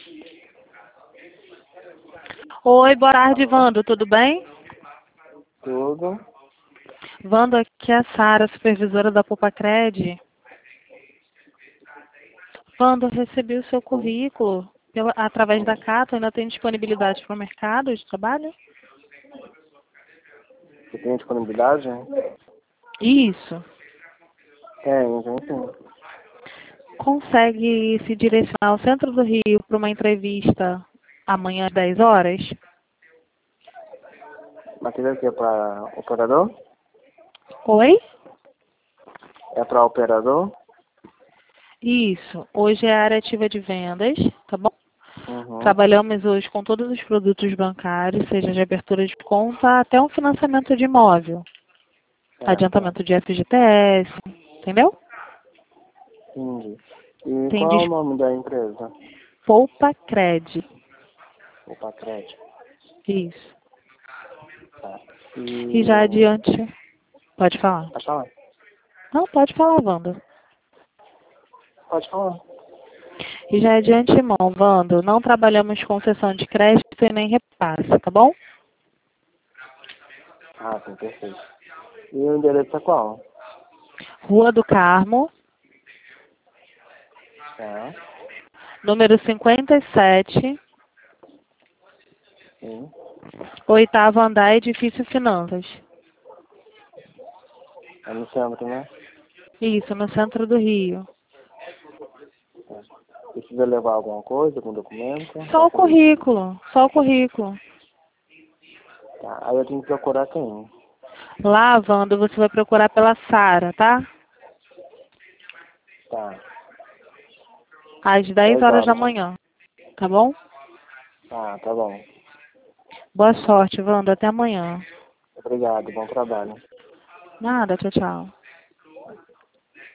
Oi, boa tarde, Wanda, tudo bem? Tudo. Wanda, aqui é a Sara, supervisora da Popacred. Wanda, eu recebi o seu currículo através da Cato, ainda tem disponibilidade para o mercado de trabalho? Você tem disponibilidade? Isso. Tem, sim. Consegue se direcionar ao centro do Rio para uma entrevista amanhã às 10 horas? Material aqui é para operador? Oi? É para operador? Isso. Hoje é a área ativa de vendas, tá bom? Uhum. Trabalhamos hoje com todos os produtos bancários, seja de abertura de conta até um financiamento de imóvel. Adiantamento de FGTS, entendeu? Entendi. E Tem qual é o nome da empresa? Popacred. Popacred. Isso. Tá. E já adiante... Pode falar. Pode falar? Não, pode falar, Wanda. Pode falar. E já de antemão, Wanda, não trabalhamos com cessão de crédito e nem repasse, tá bom? Ah, sim, perfeito. E o endereço é qual? Rua do Carmo, Tá. número 57, Sim. 8º andar, edifício Finanças. É no centro, né? Isso, no centro do Rio. Precisa levar alguma coisa, algum documento? Só o currículo, só o currículo. Tá. Aí eu tenho que procurar quem? Lá, Wanda, você vai procurar pela Sara, tá? Tá. Às 10 horas da manhã, tá bom? Tá bom. Boa sorte, Wanda. Até amanhã. Obrigado, bom trabalho. Nada, tchau, tchau.